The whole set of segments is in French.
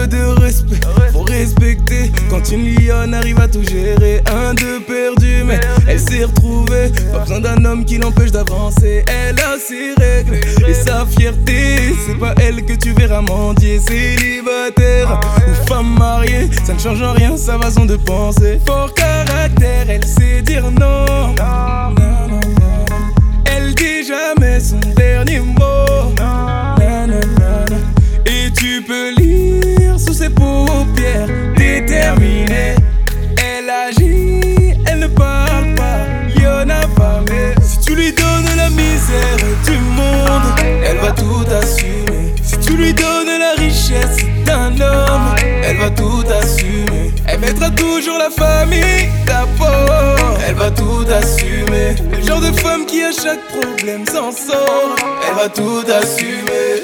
de respect, faut respecter. Quand une lionne arrive à tout gérer, un, deux perdu, mais elle s'est retrouvée. Pas besoin d'un homme qui l'empêche d'avancer. Elle a ses règles et sa fierté. C'est pas elle que tu verras mendier. Célibataire ou femme mariée, ça ne change en rien sa façon de penser. Fort caractère, elle sait dire non. Elle dit jamais son dernier mot. Et tu peux lire sous ses paupières, déterminée. Elle agit, elle ne parle pas, lionne affamée. Si tu lui donnes la misère du monde, elle va tout assumer. Si tu lui donnes la richesse d'un homme, elle va tout assumer. Elle mettra toujours la famille d'abord, elle va tout assumer. Le genre de femme qui à chaque problème s'en sort, elle va tout assumer.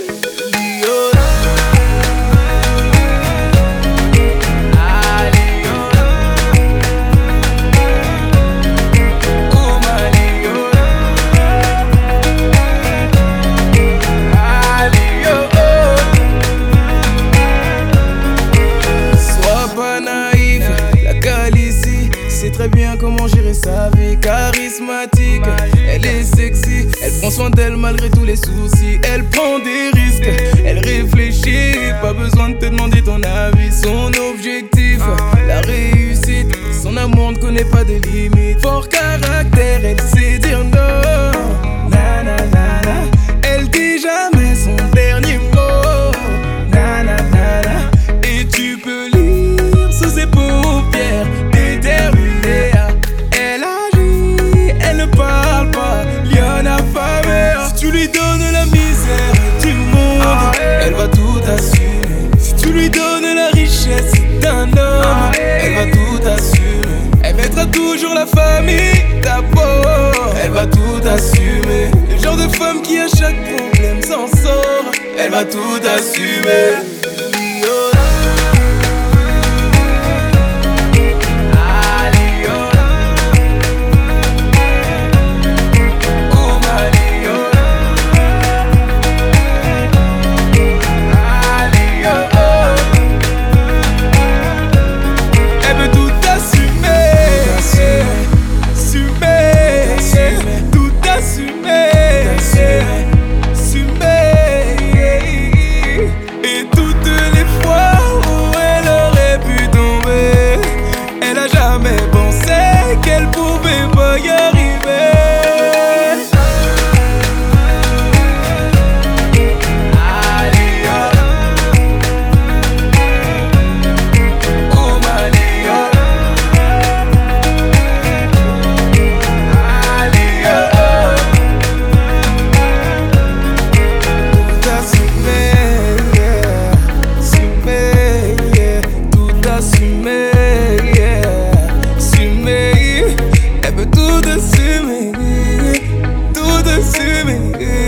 Très bien comment gérer sa vie, charismatique, elle est sexy, elle prend soin d'elle malgré tous les soucis, elle prend des risques, elle réfléchit, pas besoin de te demander ton avis, son objectif, la réussite, son amour ne connaît pas de limites, fort caractère, elle sait dire non, na na na na, elle dit jamais son dernier mot, na na na na, et tu peux lire sous ses paupières, déterminée. Elle agit, elle ne parle pas, lionne affamée. Si tu lui donnes la misère du monde, elle va tout assumer. Si tu lui donnes la richesse d'un homme, elle va tout assumer. Elle mettra toujours la famille d'abord, elle va tout assumer. Le genre de femme qui à chaque problème s'en sort, elle va tout assumer. Tout assumer,